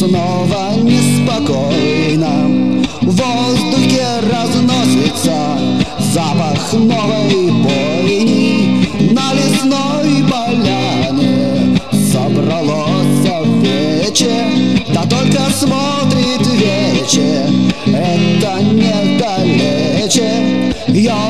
снова неспокойно. В воздухе разносится запах новой бойни. На лесной поляне собралось вече, да только смотрит вече, это недалече. Я